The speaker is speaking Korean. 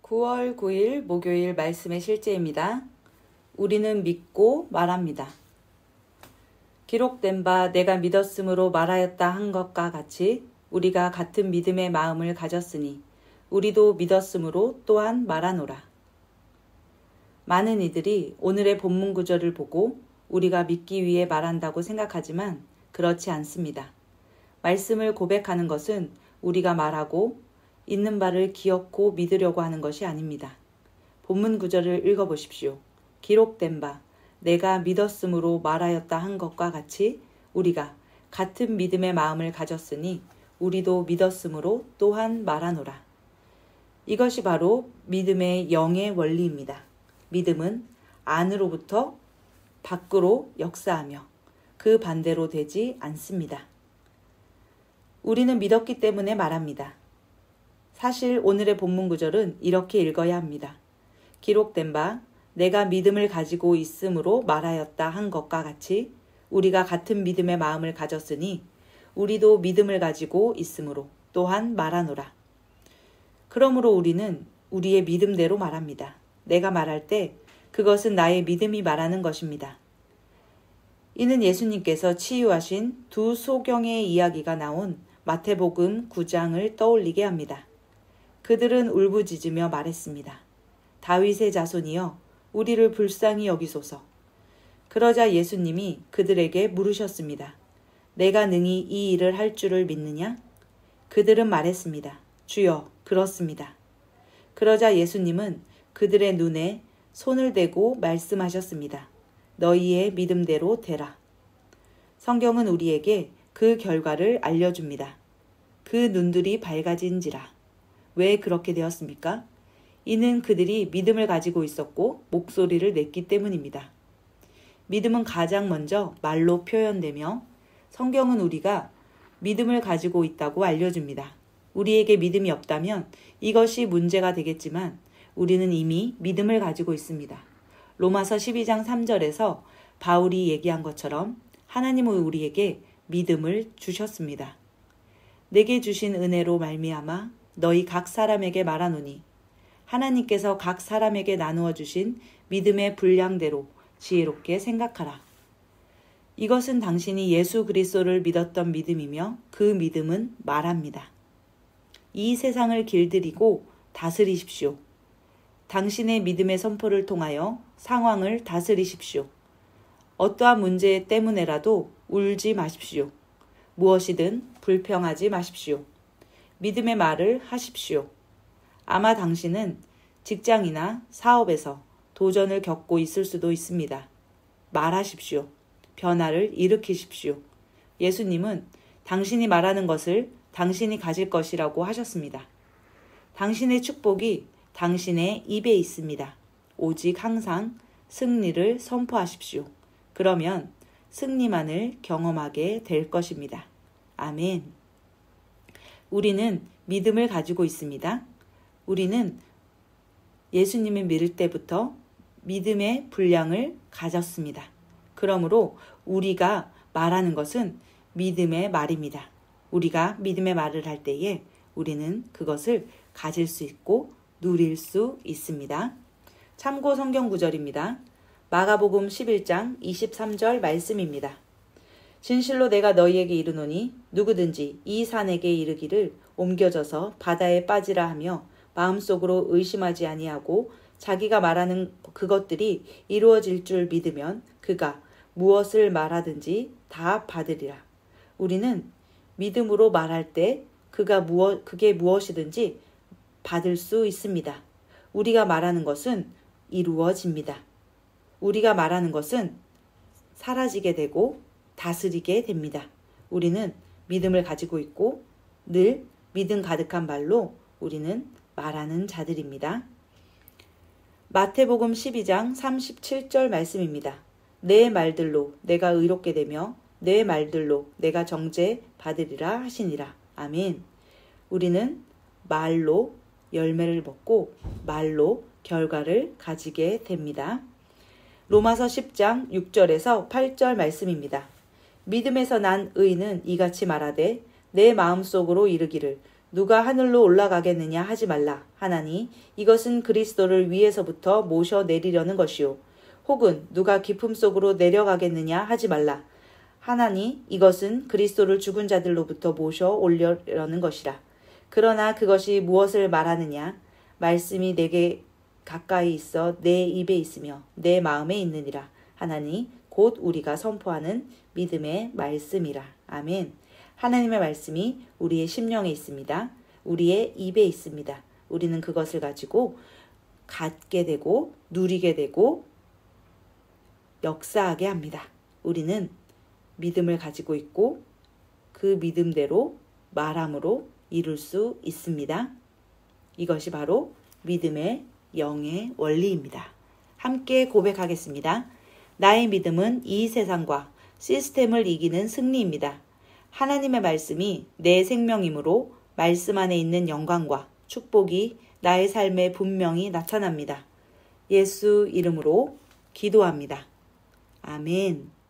9월 9일 목요일 말씀의 실제입니다. 우리는 믿고 말합니다. 기록된 바 내가 믿었으므로 말하였다 한 것과 같이 우리가 같은 믿음의 마음을 가졌으니 우리도 믿었으므로 또한 말하노라. 많은 이들이 오늘의 본문 구절을 보고 우리가 믿기 위해 말한다고 생각하지만 그렇지 않습니다. 말씀을 고백하는 것은 우리가 말하고 있는 바를 기억고 믿으려고 하는 것이 아닙니다. 본문 구절을 읽어보십시오. 기록된 바 내가 믿었으므로 말하였다 한 것과 같이 우리가 같은 믿음의 마음을 가졌으니 우리도 믿었으므로 또한 말하노라. 이것이 바로 믿음의 영의 원리입니다. 믿음은 안으로부터 밖으로 역사하며 그 반대로 되지 않습니다. 우리는 믿었기 때문에 말합니다. 사실 오늘의 본문 구절은 이렇게 읽어야 합니다. 기록된 바 내가 믿음을 가지고 있으므로 말하였다 한 것과 같이 우리가 같은 믿음의 마음을 가졌으니 우리도 믿음을 가지고 있으므로 또한 말하노라. 그러므로 우리는 우리의 믿음대로 말합니다. 내가 말할 때 그것은 나의 믿음이 말하는 것입니다. 이는 예수님께서 치유하신 두 소경의 이야기가 나온 마태복음 9장을 떠올리게 합니다. 그들은 울부짖으며 말했습니다. 다윗의 자손이여 우리를 불쌍히 여기소서. 그러자 예수님이 그들에게 물으셨습니다. 내가 능히 이 일을 할 줄을 믿느냐? 그들은 말했습니다. 주여, 그렇습니다. 그러자 예수님은 그들의 눈에 손을 대고 말씀하셨습니다. 너희의 믿음대로 되라. 성경은 우리에게 그 결과를 알려줍니다. 그 눈들이 밝아진지라. 왜 그렇게 되었습니까? 이는 그들이 믿음을 가지고 있었고 목소리를 냈기 때문입니다. 믿음은 가장 먼저 말로 표현되며 성경은 우리가 믿음을 가지고 있다고 알려줍니다. 우리에게 믿음이 없다면 이것이 문제가 되겠지만 우리는 이미 믿음을 가지고 있습니다. 로마서 12장 3절에서 바울이 얘기한 것처럼 하나님은 우리에게 믿음을 주셨습니다. 내게 주신 은혜로 말미암아 너희 각 사람에게 말하노니 하나님께서 각 사람에게 나누어 주신 믿음의 분량대로 지혜롭게 생각하라. 이것은 당신이 예수 그리스도를 믿었던 믿음이며 그 믿음은 말합니다. 이 세상을 길들이고 다스리십시오. 당신의 믿음의 선포를 통하여 상황을 다스리십시오. 어떠한 문제 때문에라도 울지 마십시오. 무엇이든 불평하지 마십시오. 믿음의 말을 하십시오. 아마 당신은 직장이나 사업에서 도전을 겪고 있을 수도 있습니다. 말하십시오. 변화를 일으키십시오. 예수님은 당신이 말하는 것을 당신이 가질 것이라고 하셨습니다. 당신의 축복이 당신의 입에 있습니다. 오직 항상 승리를 선포하십시오. 그러면 승리만을 경험하게 될 것입니다. 아멘. 우리는 믿음을 가지고 있습니다. 우리는 예수님을 믿을 때부터 믿음의 분량을 가졌습니다. 그러므로 우리가 말하는 것은 믿음의 말입니다. 우리가 믿음의 말을 할 때에 우리는 그것을 가질 수 있고 누릴 수 있습니다. 참고 성경 구절입니다. 마가복음 11장 23절 말씀입니다. 진실로 내가 너희에게 이르노니 누구든지 이 산에게 이르기를 옮겨져서 바다에 빠지라 하며 마음속으로 의심하지 아니하고 자기가 말하는 그것들이 이루어질 줄 믿으면 그가 무엇을 말하든지 다 받으리라. 우리는 믿음으로 말할 때 그게 무엇이든지 받을 수 있습니다. 우리가 말하는 것은 이루어집니다. 우리가 말하는 것은 사라지게 되고 다스리게 됩니다. 우리는 믿음을 가지고 있고 늘 믿음 가득한 말로 우리는 말하는 자들입니다. 마태복음 12장 37절 말씀입니다. 내 말들로 내가 의롭게 되며 내 말들로 내가 정죄 받으리라 하시니라. 아멘. 우리는 말로 열매를 먹고 말로 결과를 가지게 됩니다. 로마서 10장 6절에서 8절 말씀입니다. 믿음에서 난 의인은 이같이 말하되 내 마음속으로 이르기를 누가 하늘로 올라가겠느냐 하지 말라 하나니 이것은 그리스도를 위에서부터 모셔 내리려는 것이요. 혹은 누가 깊음 속으로 내려가겠느냐 하지 말라 하나니 이것은 그리스도를 죽은 자들로부터 모셔 올려려는 것이라. 그러나 그것이 무엇을 말하느냐? 말씀이 내게 가까이 있어 내 입에 있으며 내 마음에 있느니라 하나니 곧 우리가 선포하는 믿음의 말씀이라. 아멘. 하나님의 말씀이 우리의 심령에 있습니다. 우리의 입에 있습니다. 우리는 그것을 가지고 갖게 되고 누리게 되고 역사하게 합니다. 우리는 믿음을 가지고 있고 그 믿음대로 말함으로 이룰 수 있습니다. 이것이 바로 믿음의 영의 원리입니다. 함께 고백하겠습니다. 나의 믿음은 이 세상과 시스템을 이기는 승리입니다. 하나님의 말씀이 내 생명이므로 말씀 안에 있는 영광과 축복이 나의 삶에 분명히 나타납니다. 예수 이름으로 기도합니다. 아멘.